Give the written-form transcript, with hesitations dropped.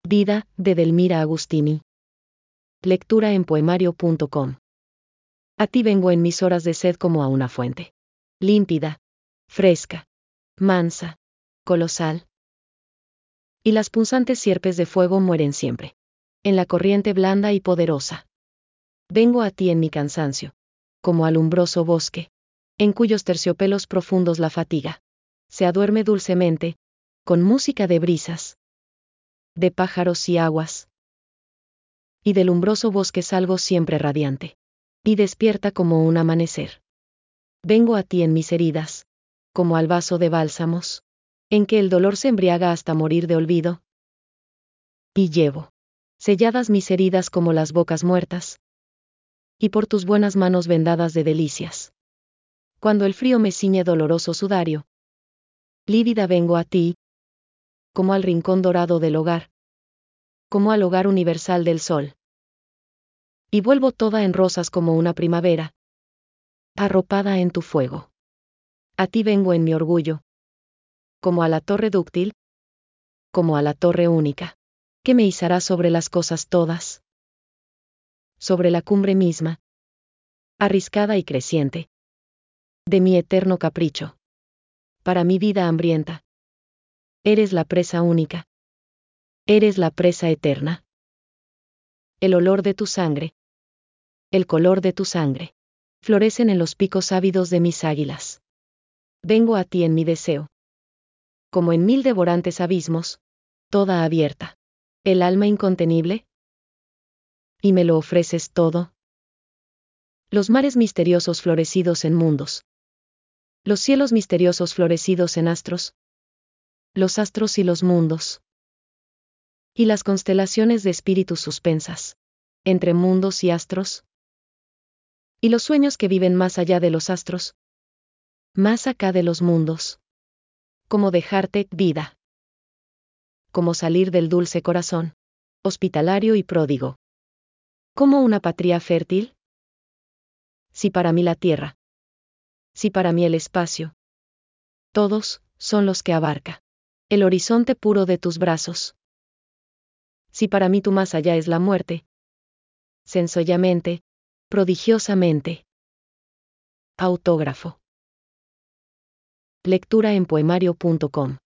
Vida, de Delmira Agustini. Lectura en poemario.com. A ti vengo en mis horas de sed como a una fuente. Límpida, fresca, mansa, colosal. Y las punzantes sierpes de fuego mueren siempre. En la corriente blanda y poderosa. Vengo a ti en mi cansancio. Como al umbroso bosque. En cuyos terciopelos profundos la fatiga se aduerme dulcemente, con música de brisas, de pájaros y aguas. Y del umbroso bosque salgo siempre radiante. Y despierta como un amanecer. Vengo a ti en mis heridas, como al vaso de bálsamos, en que el dolor se embriaga hasta morir de olvido. Y llevo selladas mis heridas como las bocas muertas, y por tus buenas manos vendadas de delicias. Cuando el frío me ciñe doloroso sudario, lívida vengo a ti, como al rincón dorado del hogar, como al hogar universal del sol. Y vuelvo toda en rosas como una primavera, arropada en tu fuego. A ti vengo en mi orgullo, como a la torre dúctil, como a la torre única, que me izará sobre las cosas todas, sobre la cumbre misma, arriscada y creciente, de mi eterno capricho. Para mi vida hambrienta, eres la presa única, eres la presa eterna. El olor de tu sangre, el color de tu sangre, florecen en los picos ávidos de mis águilas. Vengo a ti en mi deseo, como en mil devorantes abismos, toda abierta, el alma incontenible, y me lo ofreces todo. Los mares misteriosos florecidos en mundos, los cielos misteriosos florecidos en astros, los astros y los mundos, y las constelaciones de espíritus suspensas, entre mundos y astros, y los sueños que viven más allá de los astros, más acá de los mundos. Como dejarte, vida. Como salir del dulce corazón, hospitalario y pródigo. Como una patria fértil. Si para mí la tierra, si para mí el espacio, todos son los que abarca el horizonte puro de tus brazos. Si para mí tu más allá es la muerte, sencillamente, prodigiosamente. Autógrafo. Lectura en poemario.com.